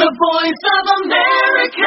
The Voice of America.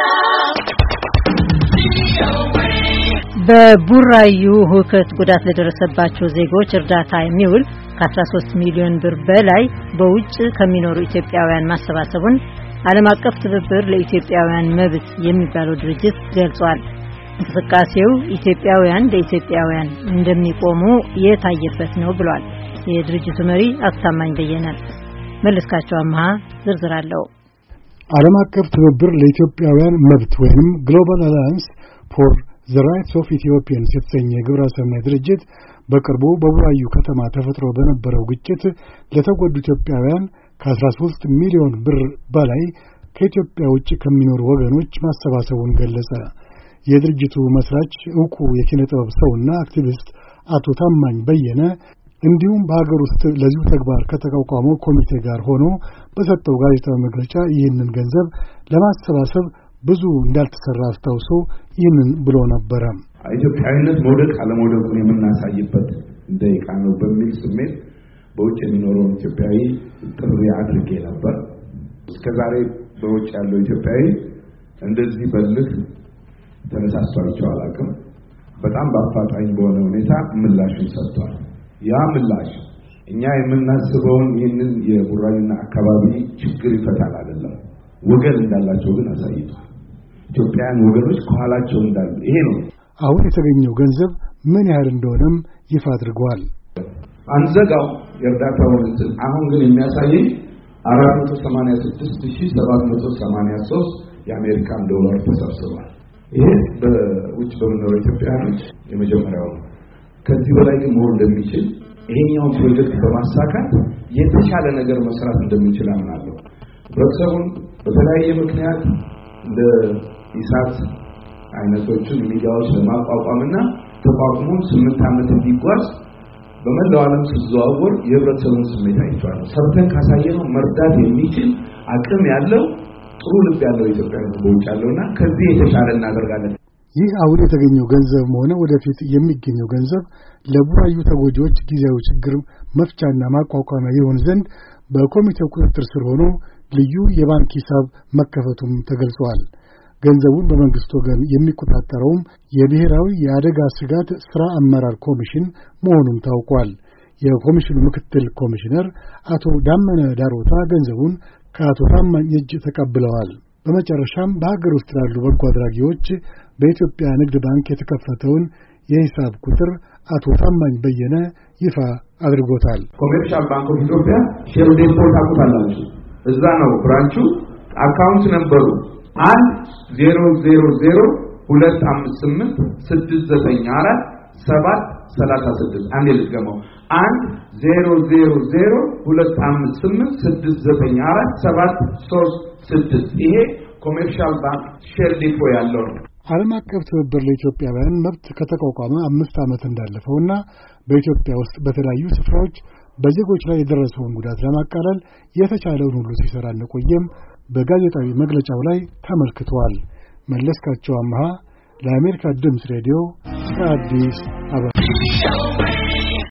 በቡራዩ ሁከት ጉዳት ለደረሰባቸው ዜጎች እርዳታ የሚውል ከ13 ሚሊዮን ብር በላይ በውጭ ከሚኖሩ ኢትዮጵያውያን ማሰባሰቡን ዓለም አቀፍ ትብብር ለኢትዮጵያውያን መብት የሚባለው ድርጅት ገልጿል። እንቅስቃሴው ኢትዮጵያውያን ለኢትዮጵያውያን እንደሚቆሙ የታየበት ነው ብሏል። የድርጅቱ መሪ አክታማኝ በየነ መልስካቸው አማሃ ዝርዝር አለው። ዓለም አቀፍ ትብብር ለኢትዮጵያውያን መብት ወይም ግሎባል አላያንስ ፎር ዘ ራይትስ ኦፍ ኢትዮጵያንስ የተሰኘ ግብረሰናይ ድርጅት በቅርቡ በቡራዩ ከተማ ተፈጥሮ በነበረው ግጭት ለተጎዱ ኢትዮጵያውያን ከ13 ሚሊዮን ብር በላይ ከኢትዮጵያ ውጭ ከሚኖሩ ወገኖች ማሰባሰቡን ገለጸ። የድርጅቱ መስራች ዕውቁ የኪነ ጥበብ ሰውና አክቲቪስት አቶ ታማኝ በየነ እንዲሁም በአገር ውስጥ ለዚሁ ተግባር ከተቋቋመው ኮሚቴ ጋር ሆኖ በሰጠው ጋዜጣዊ መግለጫ ይህንን ገንዘብ ለማሰባሰብ ብዙ እንዳልተሰራ አስታውሶ ይህንን ብሎ ነበር። ኢትዮጵያዊነት መውደቅ አለመውደቁን የምናሳይበት ደቂቃ ነው በሚል ስሜት በውጭ የሚኖረው ኢትዮጵያዊ ጥሪ አድርጌ ነበር። እስከዛሬ በውጭ ያለው ኢትዮጵያዊ እንደዚህ በልክ ተነሳስቷቸው አላውቅም። በጣም በአፋጣኝ በሆነ ሁኔታ ምላሽን ሰጥቷል። ያ ምላሽ እኛ የምናስበውን ይህንን የቡራዩና አካባቢ ችግር ይፈታል አይደለም፣ ወገን እንዳላቸው ግን አሳይቷል። ኢትዮጵያውያን ወገኖች ከኋላቸው እንዳሉ ይሄ ነው። አሁን የተገኘው ገንዘብ ምን ያህል እንደሆነም ይፋ አድርገዋል። አንዘጋው የእርዳታውን እንትን አሁን ግን የሚያሳየኝ 486783 የአሜሪካን ዶላር ተሰብስቧል። ይሄ በውጭ በሚኖሩ ኢትዮጵያውያኖች የመጀመሪያው ነው። ከዚህ በላይ ግን መሆን እንደሚችል ይሄኛው ፕሮጀክት በማሳካት የተሻለ ነገር መስራት እንደምንችል አምናለሁ። ህብረተሰቡን በተለያየ ምክንያት እንደ ኢሳት አይነቶችን ሚዲያዎች ለማቋቋምና ተቋቁሞ 8 ዓመት እንዲጓዝ በመላው ዓለም ሲዘዋወር የህብረተሰቡን ስሜት አይቷል። ሰርተን ካሳየነው መርዳት የሚችል አቅም ያለው ጥሩ ልብ ያለው ኢትዮጵያዊ በውጭ ያለውና ከዚህ የተሻለ እናደርጋለን። ይህ አሁን የተገኘው ገንዘብ ሆነ ወደፊት የሚገኘው ገንዘብ ለቡራዩ ተጎጂዎች ጊዜያዊ ችግር መፍቻና ማቋቋሚያ ይሆን ዘንድ በኮሚቴው ቁጥጥር ስር ሆኖ ልዩ የባንክ ሂሳብ መከፈቱም ተገልጿል። ገንዘቡን በመንግስት ወገን የሚቆጣጠረውም የብሔራዊ የአደጋ ስጋት ሥራ አመራር ኮሚሽን መሆኑን ታውቋል። የኮሚሽኑ ምክትል ኮሚሽነር አቶ ዳመነ ዳሮታ ገንዘቡን ከአቶ ታማኝ እጅ ተቀብለዋል። በመጨረሻም በሀገር ውስጥ ላሉ በጎ አድራጊዎች በኢትዮጵያ ንግድ ባንክ የተከፈተውን የሂሳብ ቁጥር አቶ ታማኝ በየነ ይፋ አድርጎታል። ኮሜርሻል ባንክ ኦፍ ኢትዮጵያ ሼር ዴፖት አቁታላችሁ እዛ ነው ብራንቹ። አካውንት ነበሩ 100258694736 አንዴ ልትገመው 100258694736 ይሄ ኮሜርሻል ባንክ ሼር ዴፖ ያለው ነው። ዓለም አቀፍ ትብብር ለኢትዮጵያውያን መብት ከተቋቋመ 5 ዓመት እንዳለፈውና በኢትዮጵያ ውስጥ በተለያዩ ስፍራዎች በዜጎች ላይ የደረሰውን ጉዳት ለማቃለል የተቻለውን ሁሉ ሲሰራ እንደቆየም በጋዜጣዊ መግለጫው ላይ ተመልክቷል። መለስካቸው አማሃ ለአሜሪካ ድምፅ ሬዲዮ ከአዲስ አበባ